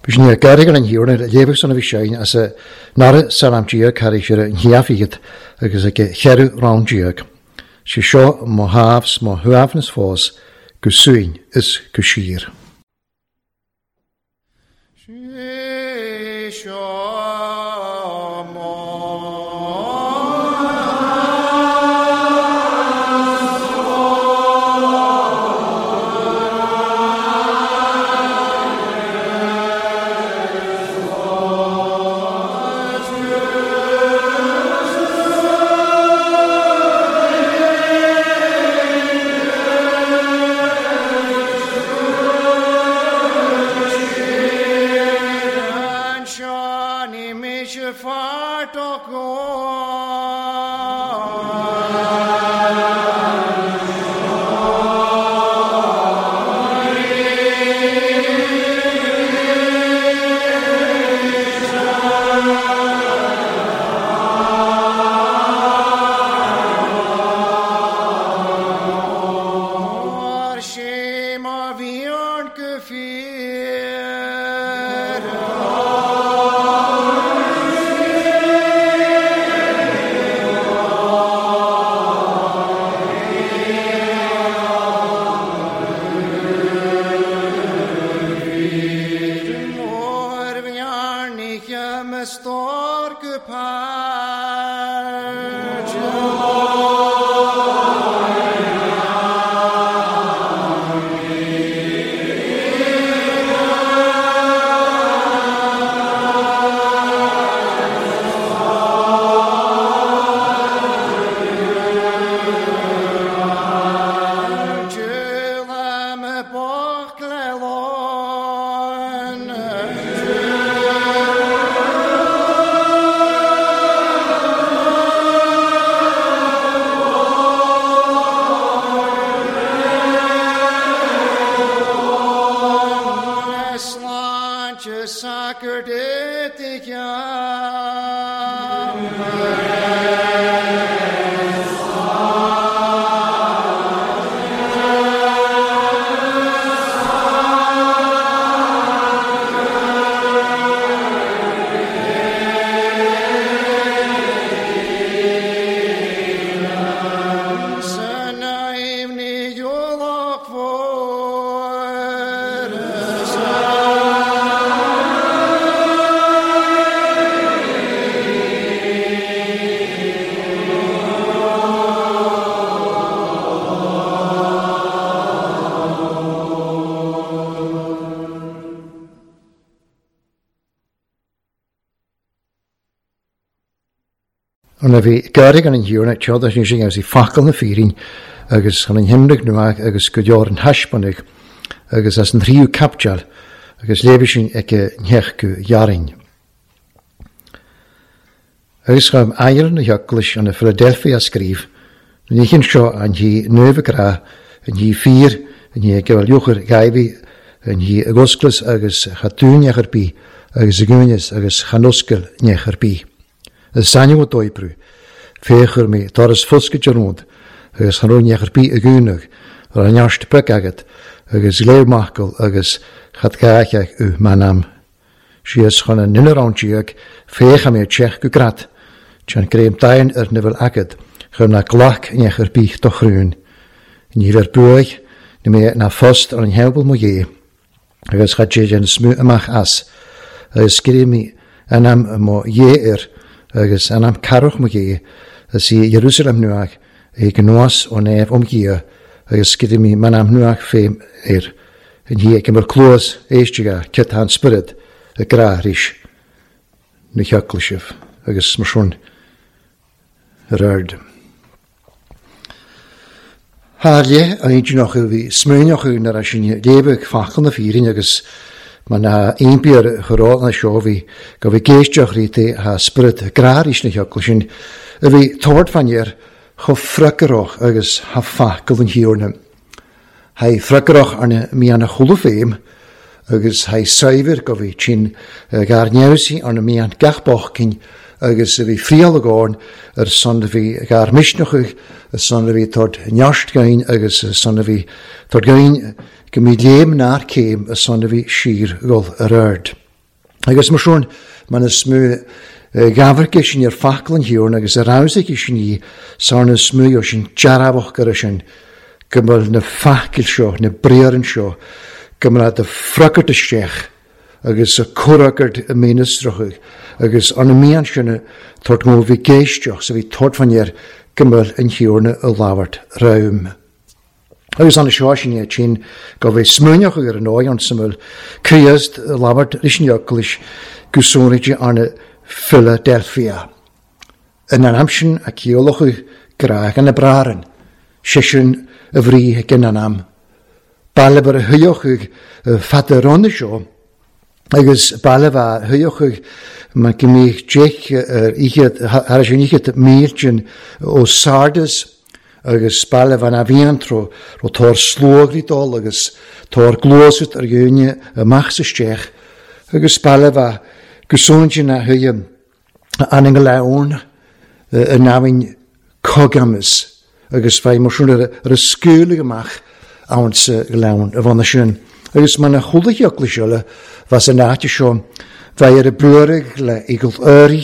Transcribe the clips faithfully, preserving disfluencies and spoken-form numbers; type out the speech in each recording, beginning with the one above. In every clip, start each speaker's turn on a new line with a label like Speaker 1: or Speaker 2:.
Speaker 1: Bys ni a garig yn hiwr yn lefych son o fi siain as a nara salam diag har eisiau yn hiafigyd agos ag e cherw rawn diag. Si sio mo hafs mo hwafnus ffos gwswyn ys gwsir. Si sio Ond fi garig yn yn hiwr na tiodd as nising as i ffacol na ffyrin agos yn yn hymrig nhw agos gydior yn hasbonig agos as yn rhiw capdial agos lefysyn ag y nhech gw iaring. Agos chym ail yn y hioglis yn y Philadelphia sgrif yn eich yn sio yn hi nef y gra yn hi ffyr yn hi gyfaliwch yr gaifi yn hi agosglis agos chadwn iach ar bi agos y gwynys agos chanosgol iach ar bi. Y sanio o doibrw, fechur mi doras fosgyd jarnod, agos hanrwn iach ar bi y gwynwg, o'r aniast byg agad, agos lew machgol, agos chadgaiach yw manam. Si ys chon yn nyn yr awntiag, fech am ei tchech gw grad, chan greim dain yr nifel agad, chym na glach iach ar bi dochrwn. Nil ar bwyd, ni me na fost ar yn hewbl mo ie, agos chadjej yn smw ymach as, agos greim mi anam mo ie yr, agos anam carwch mo ge, as i Jerusalem nwag, e gynwas o nef om gia, agos gyda mi manam nwag ffeim er, yn hi ag ymwyr clwys eisdiga, cyt han spyryd, y gra rys, na hioglisif, agos myswn yr ard. Harlie, a ein dyn fi smynioch yw na'r asyn lefyg ffachl na ffyrin, agos mae yna un byr chyrol na sio fi, go fi geisdioch rydw ha spyryd grar is na hioglisyn, y fi tord fanier, cho ffrygeroch agos ha ffacl yn hiwrna. Hai ffrygeroch arna mi anna chwlw ffeim, agos hai saifir go fi tîn gar niawsi arna mi an gachboch cyn, agos y fi frial o gorn, yr son y fi gar misnoch ych, y son y fi tord niast gain, agos y son y fi tord gain, gymryd leim na'r ceim y son y fi sir gol yr ard. Agus mar siwn, mae'n ysmw gafr ges yn i'r ffacl yn hiwn, agus yr awsig ges yn i sa'n ysmw o sy'n jarafach gyda sy'n gymryd na ffacl sio, na briar yn sio, gymryd y ffragart y stiech, agus y cwragart y menestrwch, agus an y mian sy'n tord ngw fi geistioch, so fi tord fan i'r gymryd yn hiwn y lawart rawm. Agus an y sio sy'n i'r chyn gael fi smynioch yr yn o'i ond syml, criast y lawart rysyn ioclis gwsonid an y Philadelphia. Yn an amsyn ac i olwch y graag yn y braren, sesyn y fri gen anam. Bale bar y hyoch y ffaderon y sio, agus bale fa hyoch y mae gymig jech ichyd, ar ysyn ichyd mirgyn o Sardes, agus bale fa na fian tro, ro tor slwg ridol, agus tor glosyd ar gynnu y machs y stech, agus bale fa gysonjyn a hwyym an yng Nglawn y nawyn cogamus, agus fai mor siwn yr ysgwyl ymach awn sy Nglawn y fan ysyn. Agus mae'n chwlwch i oglis yle, fas y nat i sio, fai yr y blwyrig le eigl yri,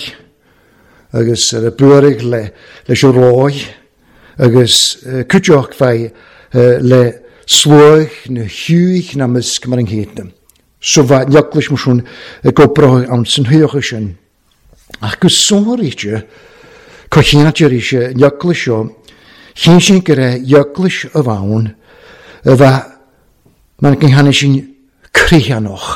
Speaker 1: agus yr y blwyrig le, le sio roi, agus cwtioch fai le slwch na hwych na mysg ma'r ynghydnym. So fa nioglis mw siwn y gobroch awn sy'n hwyoch ysyn. Ach gysor eisiau, cochiad yr eisiau nioglis o, chyn sy'n gyda nioglis y fawn, y fa mae'n gynghannu sy'n crianoch.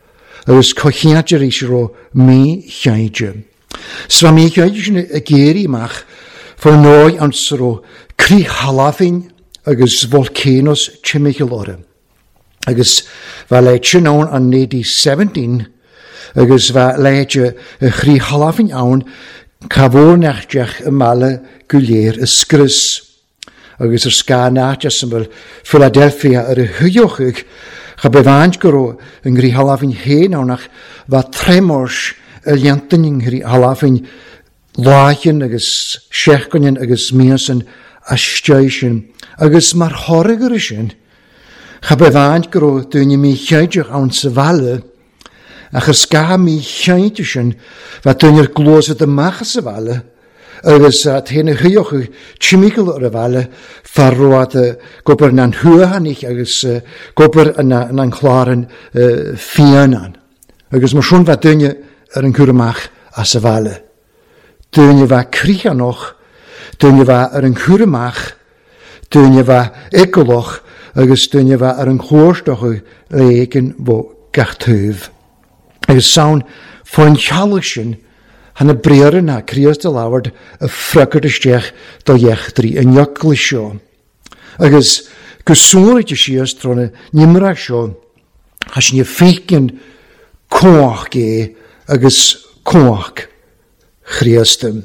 Speaker 1: Ys cochiad yr eisiau o mi chaidio. So mi chaidio sy'n y geri mach, ffordd noi awn sy'n o cri halafin agos volcanoes chimichel ore. Agus va leidje nawn an nedi seventeen, agus va leidje y chri halafin awn cafo nachdiach y male gwylier y sgrys. Agus yr sga nachdiach sy'n fel Philadelphia yr y hwyochig, cha befand gyro yng ngri halafin hen awnach va tremors y liantyn yng ngri halafin lachen agus sechgonyn agus miasen astioesyn. Agus mar horig yr ysyn, cha befand gyro dyn mi chaidiach awn syfale, ach yr sga mi chaidiach fa dyn i'r glosod y mach syfale, agus at hyn y hwyoch y chimigol o'r fale, farroad y gober na'n hwyahanich, agus gober na'n chlaren fianan. Agus mae siwn fa dyn i'r yn cwrymach a syfale. Dyn i fa crianoch, dyn i fa yr yn cwrymach, dyn i fa egoloch, agus dyn i fa yr yn chwrstoch y leigen fo gachthyf. Agus sawn ffwrn chalysyn, han y breir yna, crios dy lawr y ffragod ysdiach do iechdri yn ioglisio. Agus gysŵr eich sias tron y nimrach sio, has ni ffeicyn coach ge, agus coach chriastym.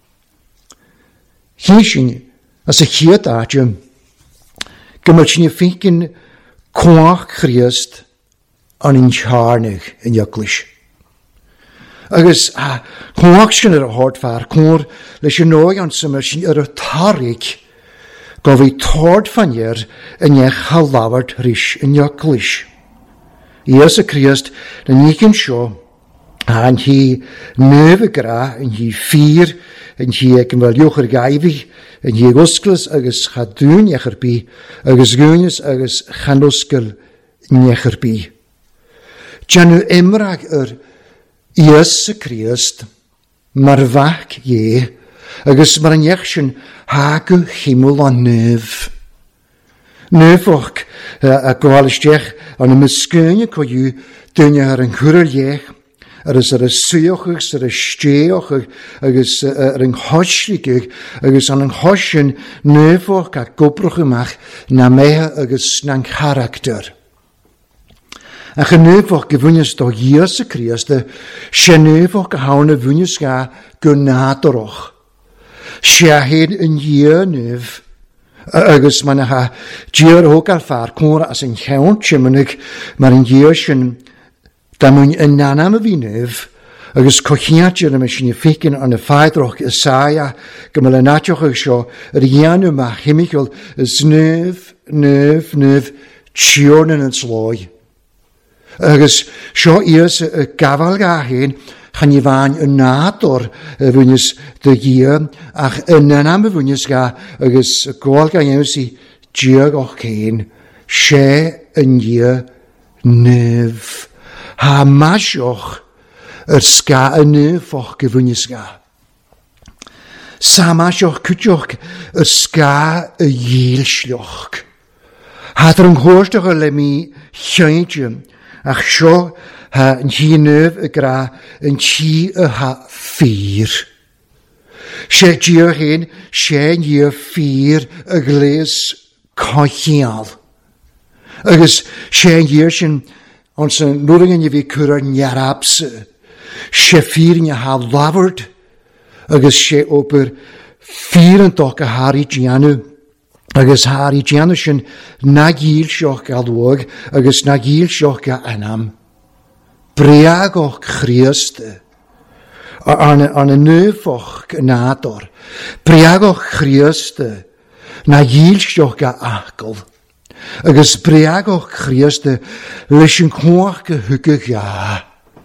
Speaker 1: Hysyn, as y chiad adjym, gymryd ni ffeicyn coach chriast an yn charnig yn ioglis. Agus a coach sy'n yr hord far, cwr leis yn oi an symud sy'n yr y tarig, gof i tord fanier yn eich halaward rys yn ioglis. Ies y criast na ni gyn sio, a'n hi nef y gra, yn hi ffyr, yn hi ag yn fel iwch yr gaifi, yn hi ag osglas agos chadwn eich yr bi, agos gwynys agos chanosgl nech yr bi. Janw emrag yr ies y criast, mar fach ie, agos mar yn eich sy'n hagw chymol o nef. Nefoch a gwalysdiach an y mysgyn y coiw dyn ar yn cwrl iech, ar ys ar y suoch ys ar y steoch agos ar yn hoslig agos an yn hosyn nefoch a gobrwch ymach na meha agos na'n character. Ach y nefoch gyfwynys do ies y criast y se nefoch gahawn y fwynys ga gynadoroch. Se hyn yn ie nef agus man ha dier hoog al far cwr as yn llawn chymynig mar yn dier sy'n damwn yn nanam y finef agus cochiad yr ymwys yn y ffeicyn an y ffaidroch y saia gymol y natioch ag sio yr ian yma chymigol ys nef, nef, nef tion yn y sloi. Agus seo ias y gafal ga hyn, chan i fain y nador y fwynys dy gia, ach yn anam y fwynys ga, agus gol ga iawn si diog o'ch hyn, se yn ia nef. Ha masioch yr sga y nef o'ch gyfwynys ga. Sa masioch cwtioch yr sga y yielslioch. Had er een hoorstog le mi chantje, ach sio ha een chi neuf y gra, een chi y ha fyr. Se dior hyn, se nie fyr y gles cochial. Agus se nie sy'n, ons yn nŵring yn fi cwra njarabse, se fyr nie ha laverd, agus se oper fyr yn doch a hari gianu, agus hari gianu sy'n nagil sioch gael wog, agus nagil sioch gael anam. Breag och Christe, an y nefoch nador, breag och Christe, nagil sioch gael achgol, agus breag och Christe, leis yn cwach gyhygg ga.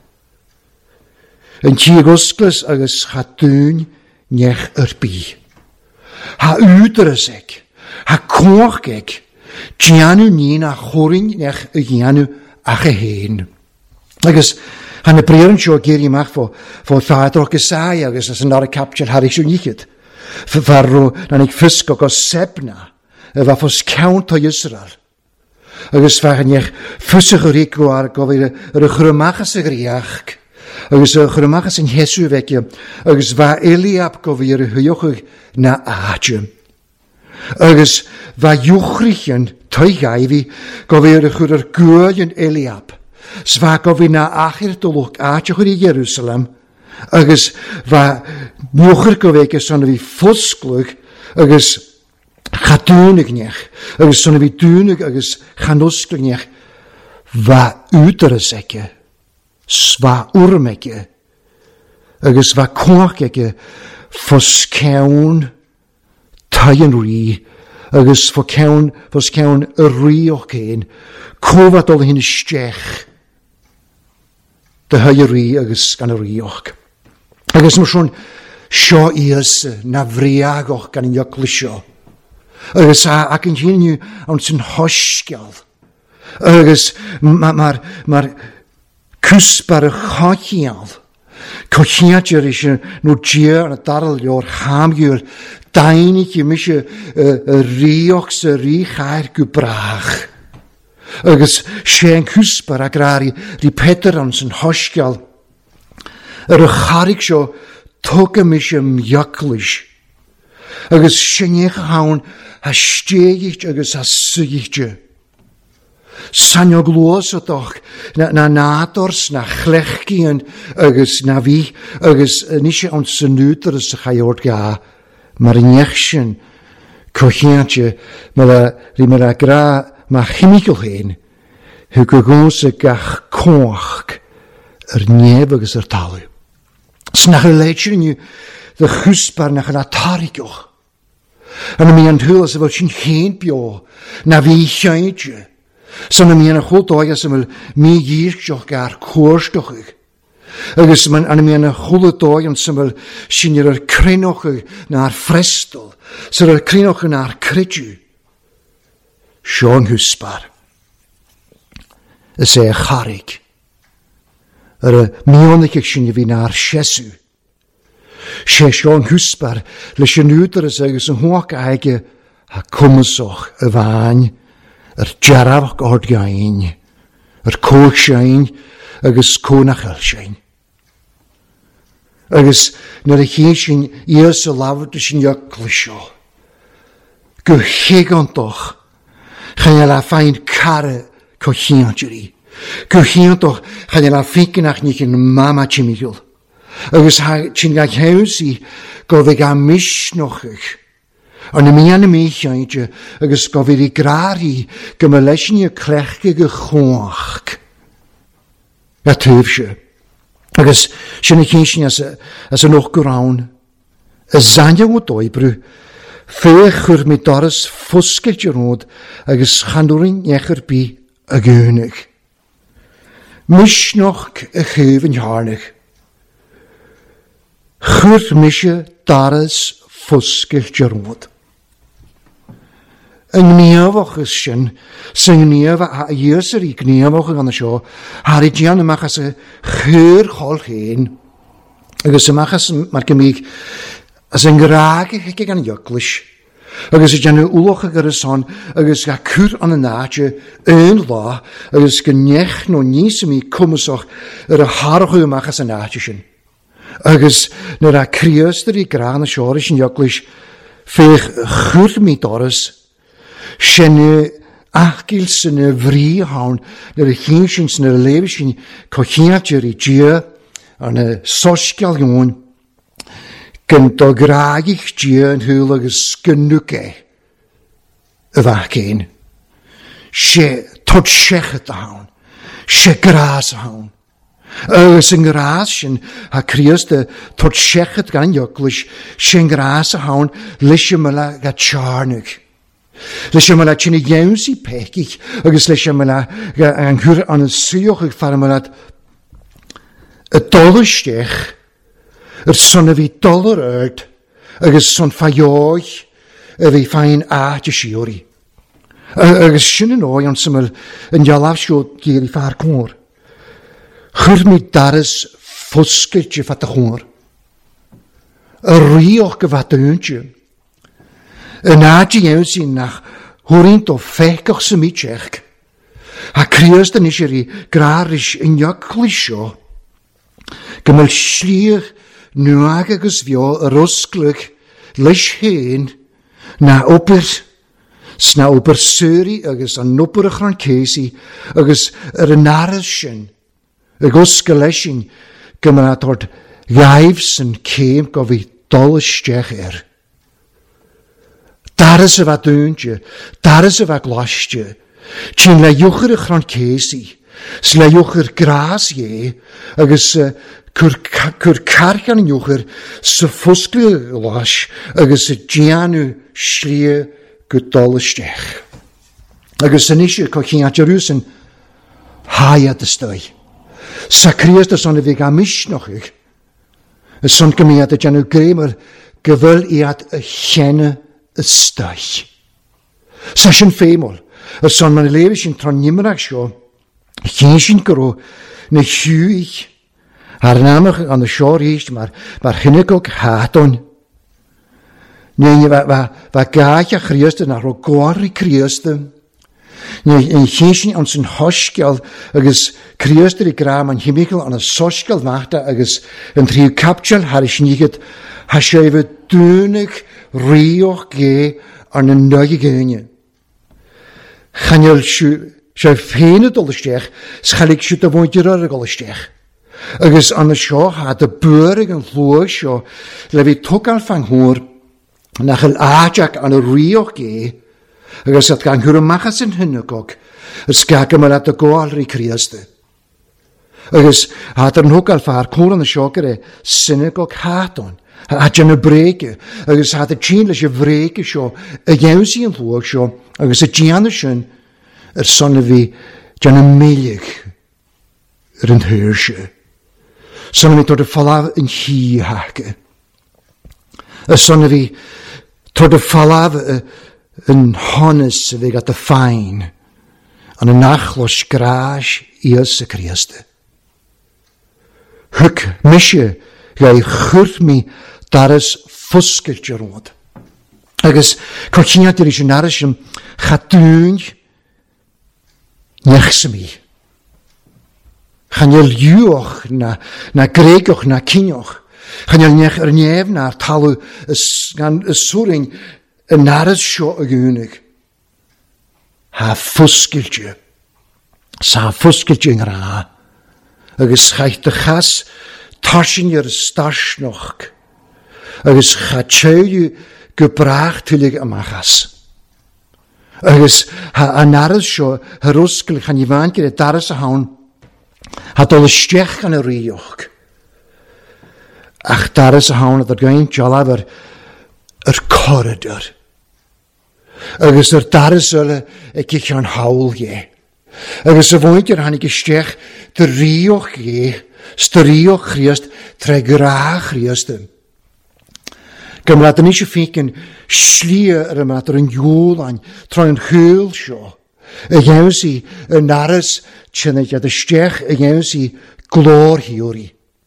Speaker 1: Yn tiag osglas agus chatún nech yr bi. Ha údryseg, ha cwacheg, gianw ni'n a chorin nech y gianw ach y hen. Agus, han y breirn sio geir i mach fo, fo thadroch gysau agus as yn ar y capture harig sio nichyd. Farro, na'n eich fysgog o sebna, y fa fos count o Israel. Agus fachan nech fysgog yr eich gwar gofir yr ychrymachas y griach, agus y ychrymachas yn Jesu fegio, agus fa Eliab gofir y hwyochig na adjum. Agus fa iwchrichen toi gaifi gofir y chwr yr gwyl yn Eliab. Sva gofir na achir dwlwch adjach i Jerusalem. Agus fa mwchir gofir son fi ffosglwg agus chadwnig nech. Agus son fi dwnig agus chanosglwg nech. Fa údrysege. Sva urmege. Agus fa cwachege fos cawn taien ri, agus fo cawn, fos cawn y ri o'ch ein, cofad ol hyn ystech, dy hei ri agus gan y ri o'ch. Agus mwys rhwng sio ias na friag o'ch gan yn ioglisio. Agus a, ac yn hyn yw, ond sy'n hosgial. Agus mae'r ma, ma cwsbar y chochial. Cochiadjer is een noodje aan het darreljoor haamjuur, deinig je misje riochse richaar gebraag. Agus sien kusbar agrari die petter aan zijn hoskjal. Er charik zo toke misje mjaklish. Agus sien gehaun ha steegich agus ha sugigje. Sanio gloos o doch, na, na nadors, na chlechgien, agus na vi, agus nisje ons senúter is chaiord ga, maar nechsjen, kochiantje, maar la, maar la gra, maar chemical heen, hu gegoose gach koach, er nevegus er talu. Snach er leidje nu, de gusbar nach een atarikoch. En mi aan hul, ze wil sin geen bio, na vi chantje. Son am i'n chwld oes am mi gyrsioch gar cwrstochig. Agus man am i'n chwld oes am sy'n yr crenochig na'r frestol, sy'n yr crenochig na'r crydju. Sion hwsbar. Ys e charig. Yr mionig ag sy'n fi na'r siesu. Se sion hwsbar, le sy'n yw'r ys agus yn hwag aige a cwmysoch y fain. Er jaraf gord gain, er coch shain, agus conach el shain. Agus naar de geeshin eers a lavert sin jaklisho. Go hegan toch, gaan je la fein karre cochiantjeri. Go hegan toch, gaan je la finkenach niet in mama chimigel. Agus ha chingach heusi, go vega mish nochig. An y mi an y mi chantje, agus gofir I grari, gyma leisyn I clechge gychwach. Ja tyfsje. Agus sy'n y chysyn as as yn och gwrawn, y zanja o doibru, fech yr mi doras fwsgelt yw'r rod, agus chandwrin echer bi y gynnig. Mis noch a chuven harnig. Chur misje daras fuske gerod. Yn niafach is sin, sy'n niafach a ieser I gniafach gan y sio, har I dian ymachas y chur chol hen, agos ymachas mar gymig, as yn graag eich gan yglis, agos y dian y wloch ag ar y son, agos ga cwr an y nadje, yn la, agos gynnech no nis ym I cwmsoch ar y harach ymachas y nadje sin. Agos nyr a criaster I gran y sioris yn yglis, feich chwr mi doras, Sienne achgil sy'n y fri hawn, nyr y chinsyn sy'n y lefys sy'n cochiatio'r I dia, an y sosgial yw'n, gynt o graagich dia yn hwyl ag ysgynnwge y fach ein. Se tod sechet a hawn, se gras a hawn. Ys yn gras sy'n ha crios dy tod sechet gan yglis, sy'n gras a hawn, lysio myla ga charnig. Lysio myla chyn I iawn si pechig, agos lysio myla ang hwyr an y sioch ag fara myla y dolystech, yr son y fi dolor yd, agos son ffaioi, y fi ffain a dy siori. Agos sy'n yn oi, ond syml yn ialaf sio gyr I ffar cwr. Chwyr mi daras ffwsgyd dy ffat y chwr. Y rioch gyfad y yntio. Yn adi iawn sy'n nach hwrint o ffecoch sy'n mi tchech. A crios dyn eisiau I graris yn yglisio. Gymyl sliach nwag agos fio yr osglwg leis hen na obyr. Sna obyr syri agos an obyr ych rhan cesi agos yr ynaras sy'n. Ag osglesin gymyl atord gaif sy'n ceim gofi dolystech er. Daras y fa dwntje, daras y fa glastje, Tjin la jucher ych rhan cesi, sla jucher gras je, agos cwr carchan yn jucher, sy ffwsglu las, agos y gianw slia gydolystech. Agos yn eisiau cochyn at Jerusalem, haiad ystoi. Sa crias da son y fi gamish noch ych. Y son gymiad y janw greimer, gyfyl I at y chenne ystoi. Sa sy'n ffeimol, y son ma'n lewe sy'n tron nimrach sio, chyn sy'n gyro, na hwyich, ar namach an y sio reist, mae'r ma hynnyg hadon. Neu fa, fa gaich a chriast yn ar o gwar I criast yn. Neu yn chyn sy'n ond sy'n hosgial, agos criast I gra ma'n hymigol an y sosgial fachta, agos yn triw captial har I snigad, ha sef y dwnig rioch ge an y nögi gynnu. Chanel sef ffein y dolystech, schalig sy'n dyfwyntir ar y golystech. Agos an y sio had y bwyrig yn llwag sio, le fi tog al fang hwyr, nach el ajak an y rioch ge, agos at gan hwyr y machas yn hynnygog, ys gagam al at y goal ry criaste. Agos had yr nhwg al far cwr an y sio gyda synagog hadon, had yn y brege, agos had y tîn leis y frege sio, y iawn sy'n llwag sio, agos y gian y sy'n, yr son y fi, jan y meilig, yr yn hyr sio. Son y fi tord y falaf yn hi hake. Y son y fi, tord y falaf yn honnes y fi gat y ffain, an y nachlos gras I ys y criaste. Hyc misio, gai chwrt mi daras ffwsgyd jarod. Agos, cochiniad i'r eisiau naras ym chadwn nechsym I. Chanel yw'ch na, na gregoch na cynioch. Chanel nech yr nef na'r talw gan y swring y naras sio y gwynig. Ha ffwsgyd j. Sa ffwsgyd j yng ra. Agos chaith dy chas tarsin i'r stasnoch. Agos chacheu gebracht hylig amachas. Agos ha anaras sio hyrwsgl chan I fan gyda daras a hawn ha dol ystech gan y rioch. Ach daras a hawn ad ar gain jalaf yr yr corridor. Agos yr daras yle e gich an hawl ie. Agus y fwynt yr hannig ystech dy rioch ge, styriwch Christ, tre gra Christ. Gymryd yn eisiau ffig yn slia ar y mater yn iwlaen, troi'n hwyl sio. Y iawn si yn aras tynnu ad ystech, y iawn si glor hiwri.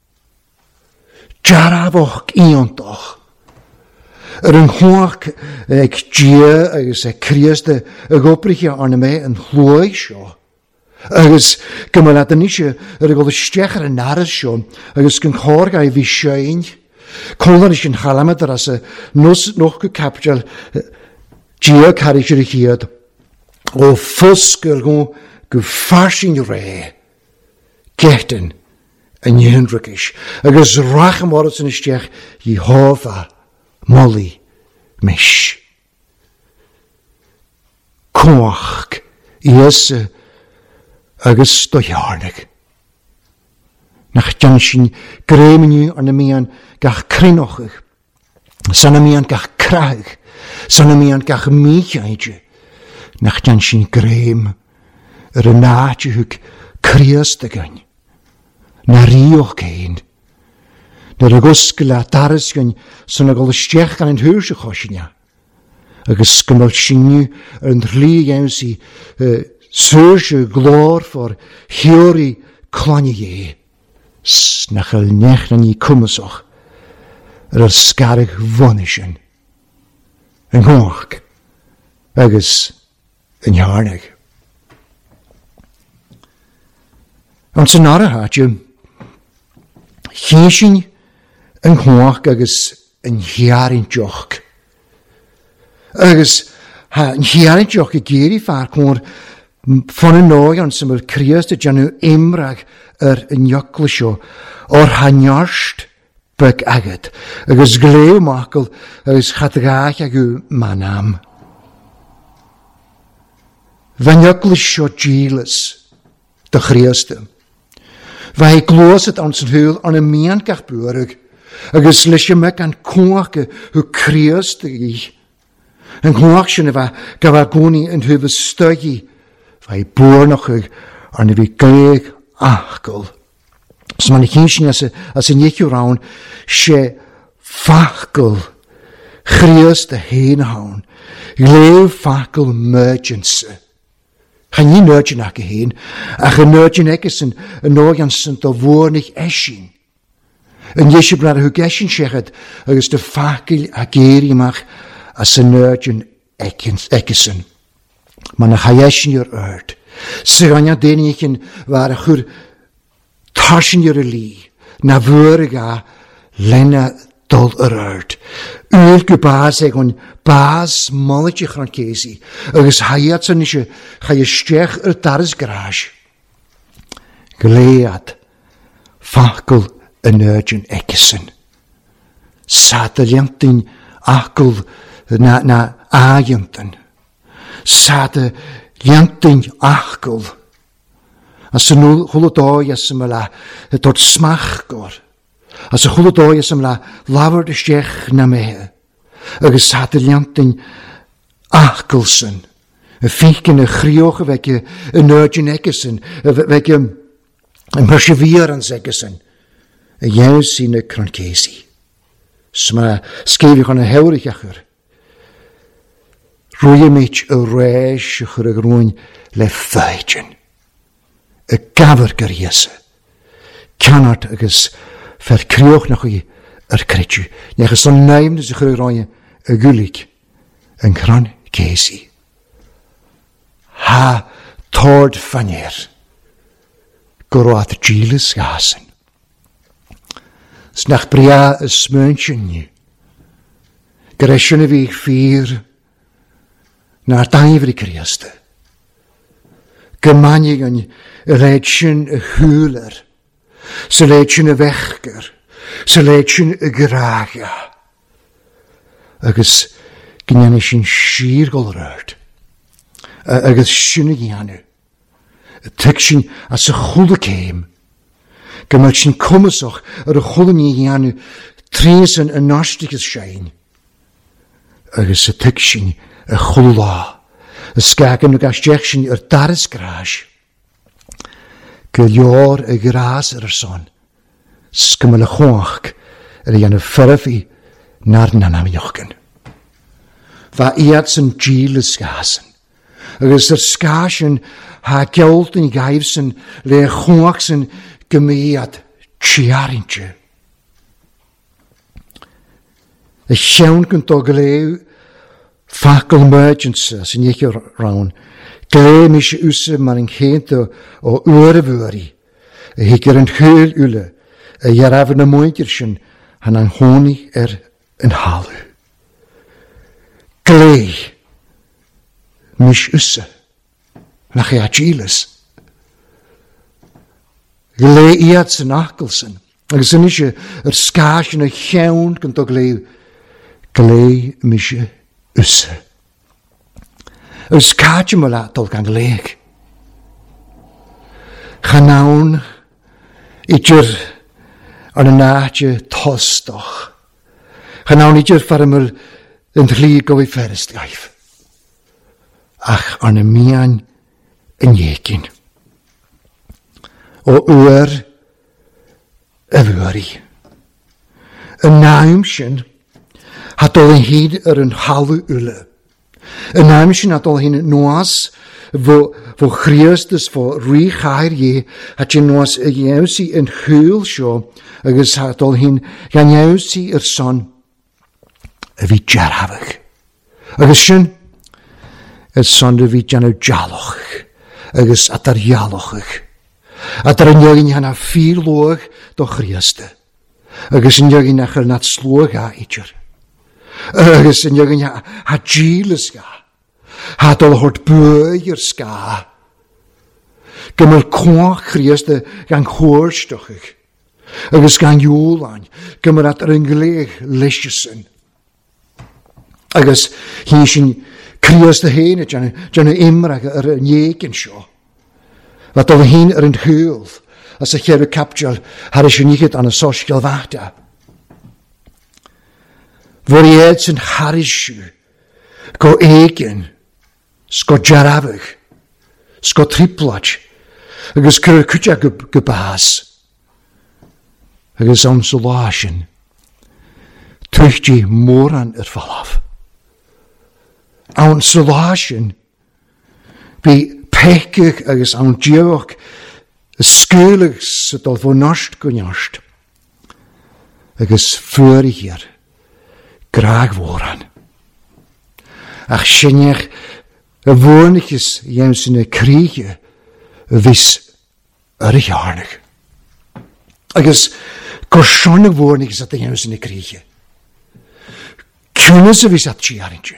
Speaker 1: Jarafoch iontoch. Yr ynghlwach ag dia agos e Christ y gobrich arna me yn hlwy sio. Agus gymryd yn eisiau yr ygol ystech ar y naras sio, agus gyn chorg ai fi sioen, Color is in Halameter as a nus nog capital Gia carriage regiert. O fuskel go gefarsing re. Gechten en jendrukish. Agus rachem worden in stech Jehovah Molly mish. Koach Jesse agus stojarnig. Nach janshin gremenu an mian gach krinochig. San mian gach krag. San mian gach michaige. Nach janshin grem er een naatje huk kriestigen. Na rioch geen. Na reguskela tarisgen san agol stech an huisje chosja. Agus skemol shinu en rli jensi surge glor voor hiori klanje. Snachel nech na ni kummesoch. Er skarig vonischen. En hoog. Agus en jarnig. Om zijn nare haatje. Geeshin en hoog agus en jarin joch. Agus ha en jarin joch gegeri vaar kon van een nooi aan sem er krieste janu imrag er een joklisho or hanjarst bek aget. Agus gleeuw makel agus chatraag agu manam. Van joklisho jiles de krieste. Wij gloos het aan zijn heul aan een meankach buurig. Agus lisje mek aan koake hu krieste gi. En koakshene va gavagoni en huwe stuggi. Wij boer nog aan de wikkeeg achkel. Zo man ik hinsje als als een jetje raun, she fakkel, Christ de heen houden, gleeuw fakkel merchants. Ga niet nurtje naar heen, ach een nurtje nekes een nooiansen te woornig eschen. Een jesje brad hu eschen zegt, er is de fakkel ageri mag als een nurtje ekkesen. Maar dan ga je eschen je uit. Ze gaan ja denken waar een goed taschen je li, na woorden ga, lenne dol eruit. Uur baas zeggen, baas mannetje gaan kiezen. Er is hayat zo niet, ga je stech er daar is garage. Geleerd, fakkel en urgen ekkesen. Satellianten akkel na na agenten. Sate liantin achkel. Als ze nu hulodoi as ze me la tot smachgor. Als ze hulodoi as ze me la laver de stech na me. Er sate liantin achkelsen. Een fieken een grioge wekje een nurtje ekkesen. Wekje een perseveren zekkesen. Een juist in de krankesi. Sma schreef je gewoon een heuriger. Roeie met een reisje geroen le feitjen. Een kaverkerjesse. Kanart agus verkreoch nog je er kritje. Je gaat zo'n naam dus geroen een gulik. Een kran kesi. Ha tord fanier. Goroat giles gasen. Snach bria een smuntje. Geresjene weeg vier. Naar taivri Christe. Gemanjigen leidjen een huiler. Ze leidjen een wegker. Ze leidjen een graagja. Agus gynjanis een schiergol ruit. Agus schynne gyanu. Teksjen als ze goede keem. Gemeltjen kommesoch er een goede gyanu. Treesen een nastiges schijn. Agus teksjen een gola. Een schaken nog als jechtjen er daar is graag. Gylior y gras yr son. Sgymol y chwach yr ian y ffyrfi na'r nanam iochgan. Fa iad sy'n gil y sgasyn. Agus yr sgasyn ha giawlt yn gaif sy'n le chwach sy'n gymiad tiarintje. Y llawn gyntog gleu facal emergency sy'n eich rawn. Gleu mis ysa mar yn chynt o ŵr y fwyri. Y higyr yn hyl yle. Y iaraf yn y mwyntir sy'n han ang honi er yn halw. Gleu mis ysa. Nach e agilis. Gleu iad sy'n acl sy'n. Agus yn eisiau yr sgas yn y llawn gyntog gleu. Gleu mis ysa. Yr sgas yn myla dol gan gleig. Chanawn idr yn y nadje tostoch. Chanawn idr ffarmol yn ddlig o ei fferst gaif. Ach yn y mian yn iegin. O ŵr y fwyri. Y naim sy'n hadol yn hyd yr yn halw yle. Y naim sy'n hadol hyn noas fo, fo chriastus fo rhi chair ie hat sy'n noas y iawsi yn hwyl sio agos hadol hyn gan iawsi yr son y fi jarafach. Agos sy'n y son y fi jan o jaloch agos atar jalochach. Atar yn iogin hana ffyr loch do chriaste. Agos yn iogin achar nat slwag a idr. Agos yn iogin ha, ha gilus ga. Hadol hort bwyr ska. Gymol cwach chriaste gan chwrstochach. Agos gan iwlan. Gymol at yr yngleich leisysyn. Agos hi sy'n chriaste hyn jan y imrag yr yngegin sio. Wat al heen er in hul, als ik hier capture, had ik niet aan een social water. Voor je het zijn harisje, go eken, sko jaravig, sko triplach, ik is keur kutja gebaas, ik is aan solasjen, tuchtje moran er vanaf. Aan solasjen, wie pekig agus an diog skylig sydd oedd fo nost gwniost. Agus fyr hier graag voran. Ach syniach y fwrnichus iawn sy'n y kriege vis yr y jarnig. Agus gorsionig fwrnichus at iawn sy'n y kriege. Cynnes y vis at tiaringe.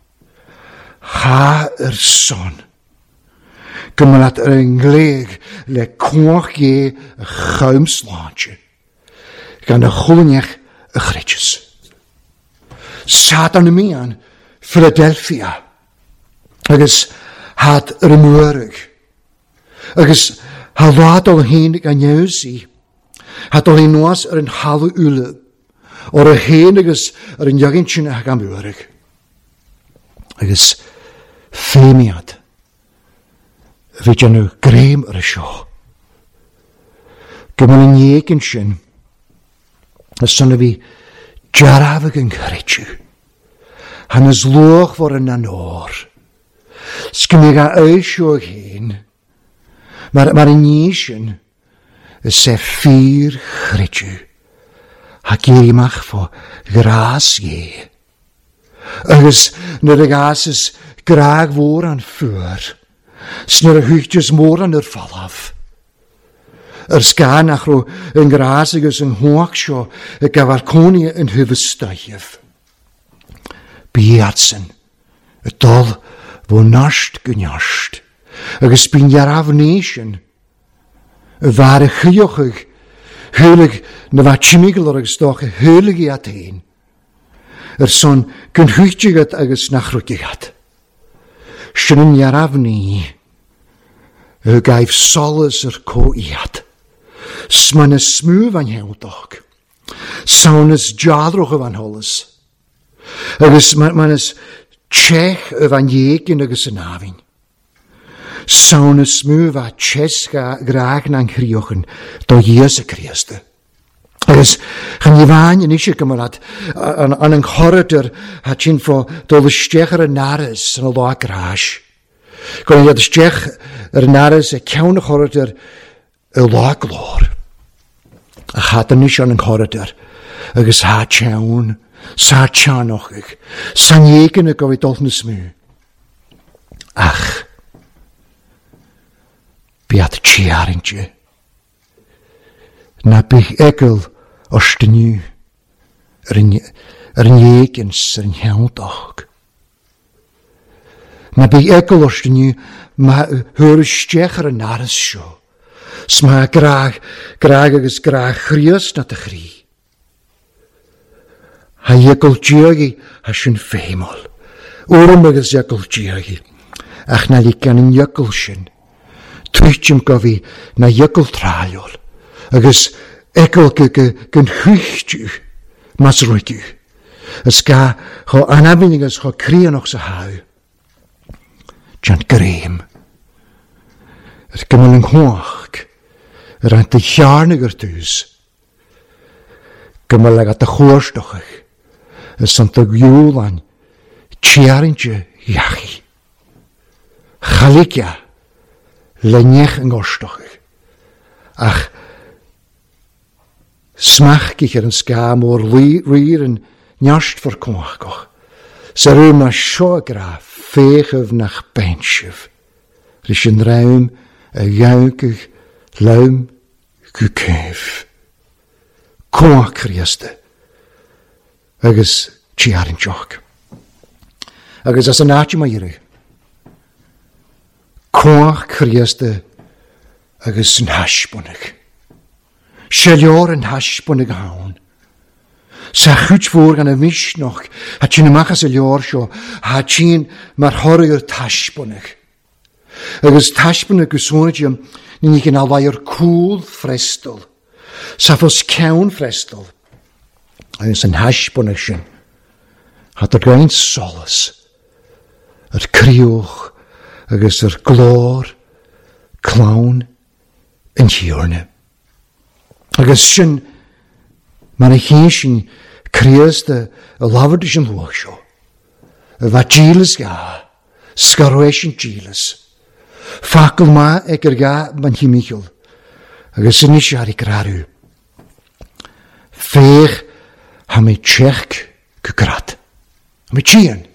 Speaker 1: Ha yr son. Gymryd yr yngleig le cwach ie y chymslaantje. Gan y chwlniach y chrytjes. Satan y mian, Philadelphia. Agus had yr ymwyrig. Agus halwad ol hyn gan iawsi. Had ol hyn was yr yn halw ule. O'r y hyn agus yr yn iagin sy'n ag am ymwyrig. Agus ffeimiad. Fyd yn y greim ar y sio. Gymryd yn iegyn sy'n, y son y fi jarafag yn chrytju. Han ys lwch for yn anor. Sgymig a eisio hyn. Mae'r ma nisyn y seffir chrytju. Ha gerimach fo gras ie. Agus nyr y gas ys graag fôr an ffyr. Snyr y hwychtys môr an yr falaf. Yr sgan ach ro yn gras agos yn hwach sio y gafar coni yn hyfystaif. Biadsyn, y dol fo nasht gyniasht, agos byn jaraf nesyn, y far y chiochig, hylig na fa chimigl o'r agos doch y hylig i at ein. Yr son gynhwychtigat agos nachrwygigat. Sy'n yn jaraf ni, y gaif solas yr co iad. Sman y smw fan hewdog. Sawn ys jadroch y fan holas. Agos man ys chech y fan iegin agos yn afin. sauna smú va cheska graag nan kriochen do Jesu Christus. Agus chan i bhain yn eisiau gymryd an an chorridor hat sy'n ffo dol ysdech ar y naras yn y lo gras. Gwn i ysdech ar y naras y cawn y chorridor y lo glor. A chat yn eisiau yn chorridor agus ha cawn, sa cawn o'ch ag, sa niegyn y gofyd doln ysmw. Ach, biad tiaringtje. Na bych egel os de nu, er een jegens, er een helddag. Na bych egel os de nu, ma hoor stecher een nares show. Sma graag, graag agus graag chrios na de chrie. Ha jekkel djurgi, ha shun femol. Orum agus jekkel djurgi. Ach na lik an een jekkel shun. Tuitjum govi na jekkel trajol. Agus ekkel gen chuchtju, mas roitju. Es ga cho anabinningas cho krien och sa hau. Jan greem. Er gemel een hoog. Er aan de jarniger thuis. Gemel ag at de choorstochig. Es sant de gjulan. Tjarintje jachi. Chalikja. Lenjech en gorstochig. Ach, smach ik er een skaam oor rier en njast verkoach. Ze ruim na shogra vegev nach benchev. Er is een ruim, een juikig, luim, kukev. Koach Christe. Agus tjarin jok. Agus as een naatje maar hier. Koach Christe. Agus een hashbonig. Sjelior en hashbonig haun. Sa goed voor gaan een wish nog. Had je een machas elior sjo. Had je een maar horriger tashbonig. Agus tashbonig gesonetje. Niet geen alweer cool frestel. Sa vos kaun frestel. Agus een hashbonig sjen. Had er geen solace. Er krioch. Agus er glor. Clown. En hierne. Agus sin, maar een geesje kreesde een laverdische loosjo. Wat Giles ga, scarweesje Giles. Fakel ma ek er ga van je Michel. Agus sin is jari kraru. Veeg ha me tjerk gekrat. Me tjien.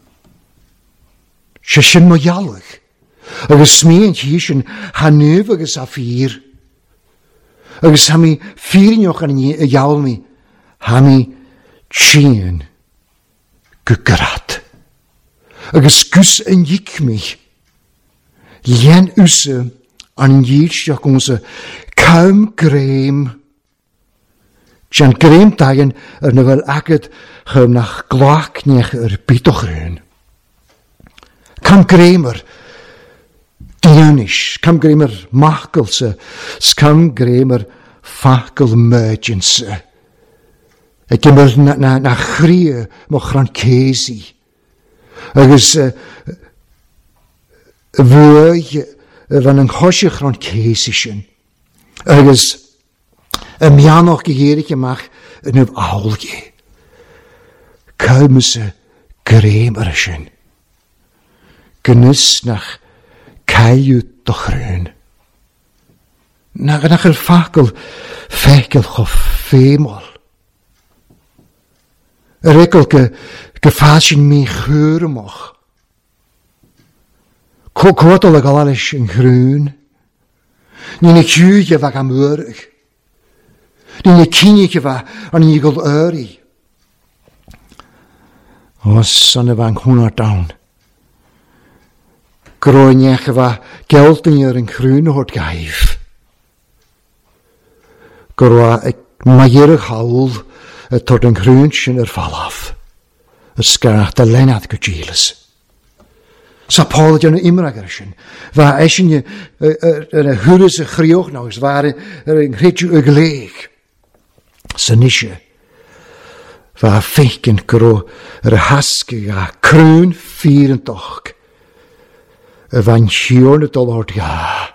Speaker 1: She sin mo jallig. Agus smee en geesje ha neuve agus afir. Agus ha mi fyrnjoch an y jawl mi, ha mi tjien gugrat. Agus gus en jik mi, lien usse an jilsjach onze kaum greem. Jan greemtagen er nu wel akket gum nach glaknech er bitochrun. Kam greemer, Dianish, kam gremer machkelse, skam gremer fakel mergense. Ik heb er na, na, na chrie mo gran kezi. Agus uh, woeje van een hosje gran kezischen. Agus een mianoch geherige mag een aulje. Kuimen ze gremerischen. Genis nach Kaju toch reun. Nach nach er fakel fekel gof femol. Er ekkelke gefasjen me geuren mag. Kokotelig alles in groen. Nine kjuutje wat aan meurig. Nine kinjetje wat aan igel uri. Was zonne van honderd down. Groenjech wa geld in je een groene hoort geef. Groa ik maaierig haul tot een groentje er val af. Het schaart de lenat gejeles. Sa Paul je een imragerschen. Waar is je een hurse grioch nou is waar er een ritje geleeg. Senisje. Waar feiken gro er haske ja kroon vierentach. y fan hiwn y dolord ga.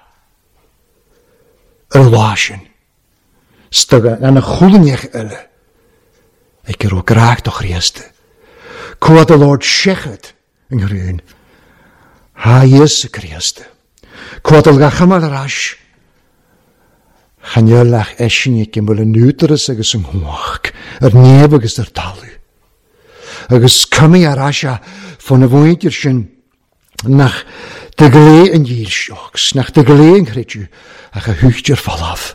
Speaker 1: Y lasyn. Styga yn y chwlniach yle. Ac yr o graag doch rieste. Cwad y Lord siechyd yng Nghryn. Ha Iesu Christe. Cwad y lgachamal yr as. Chanylach eisiau ni gymwyl y nŵdrys agos yng nghwach. Yr nef agos yr talu. Agos cymi ar asia ffôn y fwynt i'r sy'n nach dy gle yn gil siogs, nach dy gle yn chrydw ac a hwchtio'r falaf.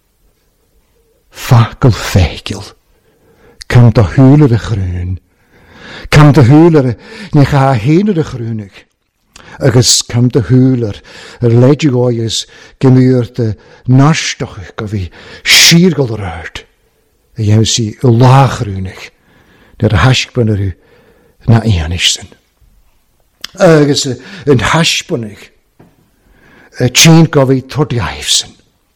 Speaker 1: Facel fegil. Cam da hwyl yr y chrwn. Cam da hwyl yr y nech a hen yr y chrwnig. Agos cam da hwyl yr yr ledig oes gymwyr dy narstoch go fi sirgol yr ard. A iawn si y la chrwnig. Dy'r hasbon yr na ianishsen. Agos yn hasbonig y tîn go fi tordiaifsen.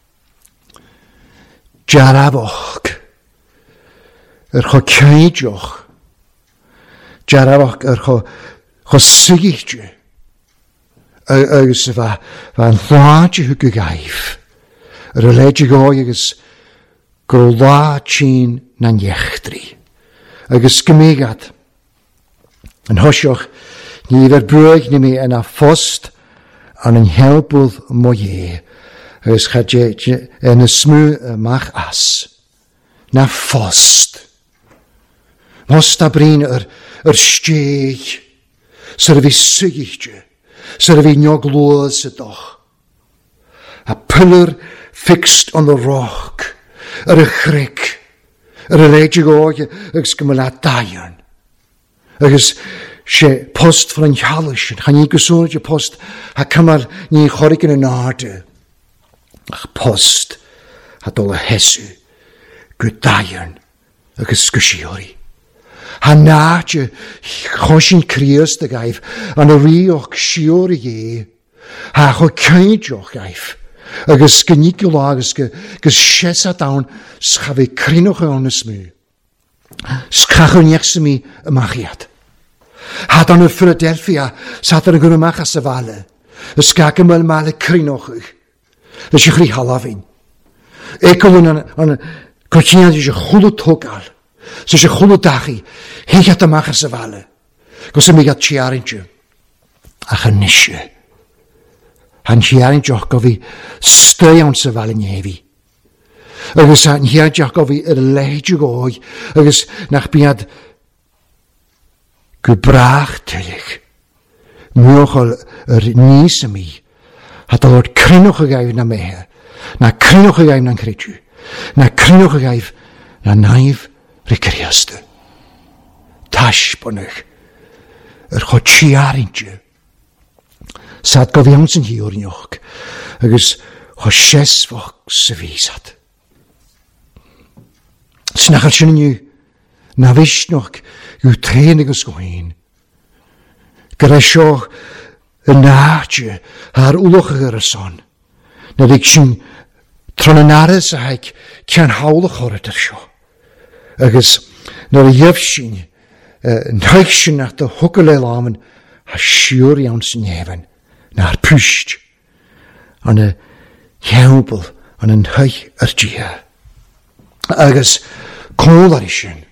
Speaker 1: Jaraboch yr cho caidioch. Jaraboch yr cho cho sigidju. Agos fa fa'n ddadju hwg y gaif. Yr y ledig oi agos grola tîn na'n iechdri. Agos gymigad. Yn hosioch ni fer brwg ni mi yn a ffost an yn helbwdd mo ie. Agos chadje yn y smw mach as. Na ffost. Most a brin yr, yr steg. Sy'r fi sygidju. Sy'r fi nioglwyd sy'n doch. A pillar fixed on the rock. Yr y chrig. Yr y ledig oed agos gymryd a dairn. Agos se post van een jallisje. Ga niet gezond je post. Ha kamal niet chorik in een aarde. Ach post. Ha dolle hesu. Gudaien. Agos gushiori. Ha naadje. Choshin krios de gaif. An a rioch shiori ye. Ha cho kaintjoch gaif. Agos gynigula agos gys siesa dawn schafi crinoch o'n ysmu. Sgachwn iechsym i y machiad. Had an y Philadelphia sat ar y gwrdd mach a sefale. Ysgag ymwyl mal y crinoch ych. Ys ych ri halafin. Ecol yn an gwrtiniad ys ych chwlw togal. Ys ych chwlw dachi. Heich at y mach a sefale. Gos ym i gad tiarintio. Ach yn nisio. Han hiarin joch go fi stoi o'n sefal yn efi. Agos han hiarin joch go fi yr leidio goi. Agos nach biad gwybrach tylich. Mwch yr nis y mi. Had alod crynwch y gaif na mehe. Na crynwch y gaif na'n crydw. Na crynwch y gaif na naif ricariasta. Tash bonach. Yr chod hiarin jo. Sad go fiawn sy'n hi o'r nioch. Agos ho siesfoch sy fisad. Snachal sy'n yw na fysnoch yw trenig os gwain. Gyda sioch y naadje ar wloch yr son. Na ddeg sy'n tron yn ares a haig cian hawlach o'r ydych sio. Agos na'r yf sy'n naich sy'n at y hwgol e laman ha siwr iawn sy'n efan. Na'r pwysg, an y hiawbl, an yn hych yr gia. Agos cwl ar isyn.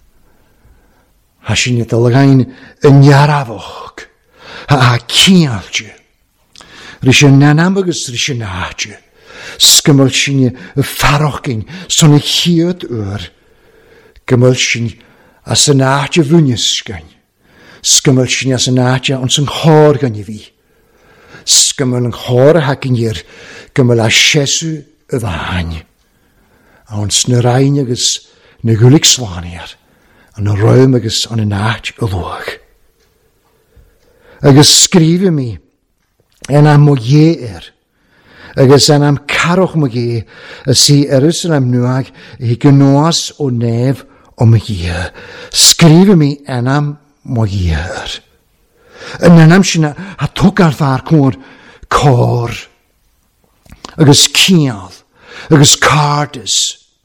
Speaker 1: Ha sy'n y dylgain yn iarafoch. Ha a cialge. Rysyn nanam agos rysyn aadje. Sgymol sy'n y ffarochin, son y chiad yw'r. Gymol sy'n as yn aadje fwynysgain. Sgymol sy'n as yn aadje ond sy'n chor gan i fi. Sgymol yn chor a hag yn i'r gymol a siesu y fain. A ond sy'n yr ein agos na gwlig slaniar. An y rhaim agos an y naach y lwag. Agos sgrifio mi en am o ieir. Agos en am caroch mo gie a si erys yn am nwag i gynoas o nef o mo gie. Sgrifio mi en am mo ieir. Yn anam sy'n a tog ar far cwr cor. Agos cial. Agos cardus.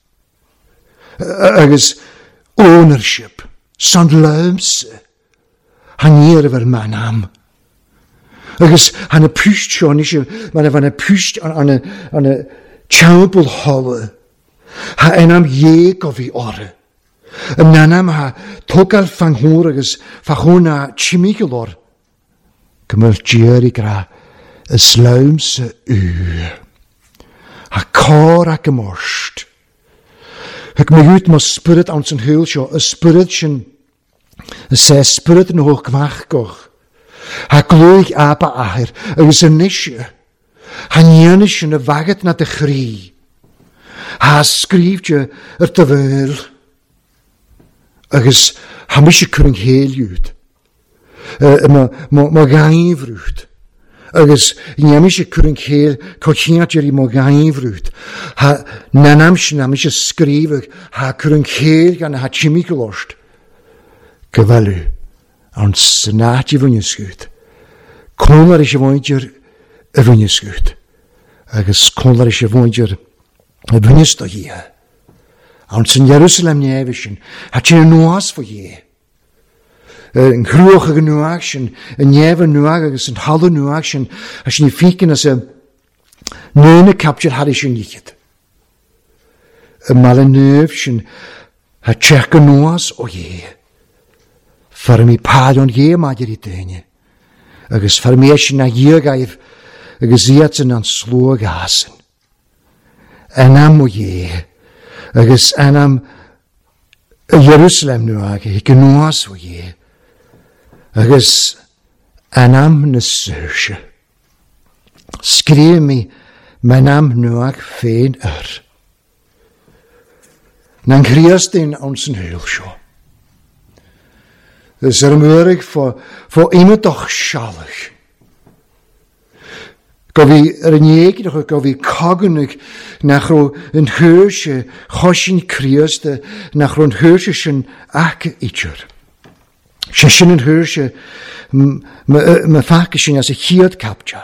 Speaker 1: Agos ownership. Sand lymse. Han hier efer manam. Agus han y pwysd sio, nisio, mae'n fan y pwysd an y chawbl hola. Ha enam ie gofi ore. Yn nanam ha togal fanghŵr agus fachona chimigol or. Gymryd gyr i gra y slaum sy yw. Ha cor ac ymorst. Hag mae yw't mo spyryd awns yn hyl sio, y spyryd sy'n y se spyryd yn hoch gmach goch. Ha glwyg aba ahir, agus yn nisio. Ha nianis yn y faget na dy chri. Ha sgrif dy yr dyfel. Agus ha mysio cwring heliwyd. Mo gaifrwyd. Agus niamis y cwring hel, cochiad yr i mo gaifrwyd. Ha nanam sy'n am mysio sgrif, ha cwring hel gan ha chimigolost. Gyfalu. Ond synad i fwynysgwyd. Cwmlar eisiau fwyndyr y fwynysgwyd. Agus cwmlar eisiau fwyndyr y fwynysg o hi. Ond sy'n Jerusalem nefysyn. Ha ti'n nuas fo hi. Yn chrwch ag yn nuag sy'n yn nef yn nuag agus yn halw nuag sy'n a sy'n i ffigyn as y nyn y capture har eisiau nichyd. Y mal y nef sy'n ha chech yn nuas o hi. Far mi palion ie madir i dynnu. Agus far mi eisiau na ie gaif agus iat yn an slw gasen. Enam o ie. Agus enam Jerusalem nu ag i gynwas o ie. Agus enam na syrsio. Sgrif mi menam nu ag fein yr. Na'n crias dyn ons yn hyl sio. Dus er mwrig voor, voor iemand toch schallig. Gofi er een jeeg nog gofi cognig nach ro een heusje chosin krieste nach ro een heusje zijn ake itcher. Zijn een heusje me me fakishin as a hiert kapjal.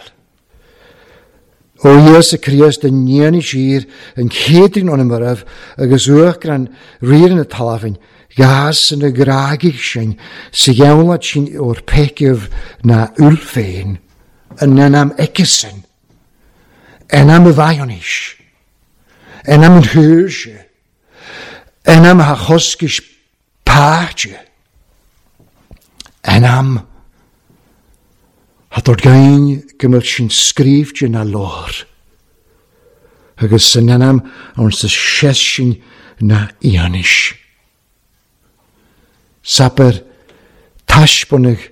Speaker 1: O Jezus krieste nieni hier een keting on hem eraf a gezoek gran rieren het halven. Gas yn y gragig sy'n sy'n iawnlad sy'n o'r pegif na ulfein yn enam egysyn, enam y faionis, enam yn hyrsio, enam ha chosgis paatje, enam hat o'r gain gymryd sy'n sgrifdio na lor, agos yn enam ond sy'n sy'n na ianis. Saper tashbonig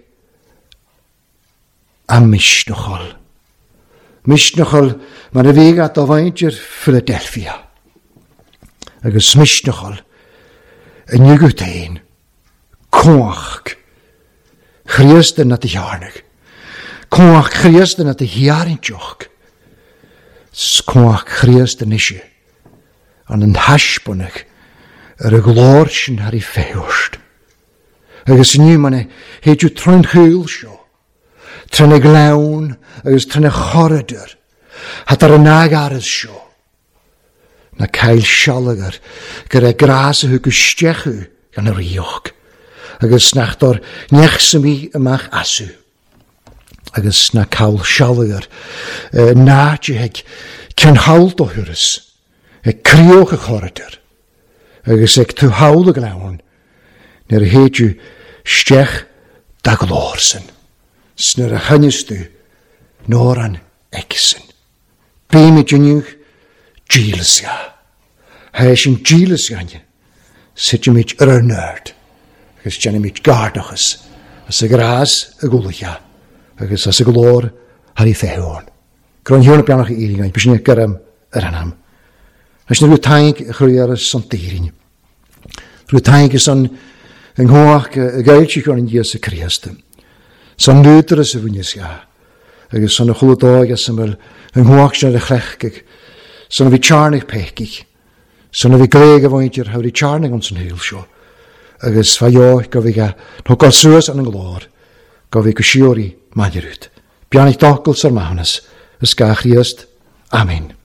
Speaker 1: am misnochol. Misnochol, maar de weg at ofaintjer Philadelphia. Agus misnochol, en je goed een, koach, Christen at de jarnig. Koach Christen at de jarintjoch. Koach Christen isje, an een hashbonig, er een glorschen har i feost. Agus nu manne heet u tron hyl sio. Tron y glawn, agus tron y choridor. Hat ar y nagaras sio. Na cael sialagar, gyda gras y hwg ystiechu gan y rioch. Agus nach dor nechsymi ymach asu. Agus na cael sialagar, na ti heg cyn hawl do hwrys. E crioch y choridor. Agus eg tu hawl y glawn. Nyr heet u stech da glorsen. Snur a channistu nor an eksen. Bime jynjug gilesja. Heis in gilesjanje. Sit je mit er nerd. Gus jenne mit gardochus. As a gras a gulja. Agus as a glor har i fehoon. Gron hion op janach i iringan. Bisne garam er anam. As nu taink groeieres santirin. Ru taink is an en hoog geiltje kan in Jezus Christus. San neutere se vunjes ja. Ik is san een goede dag als ze wel een hoog zijn de glechkig. San vi charnig pekig. San vi grege wantjer hou die charnig ons een heel show. Ik is van jou ga we ga nog als zoos aan een gloor. Ga we kushiori majerut. Pianig takkel sermanes. Es ga Christ. Amen.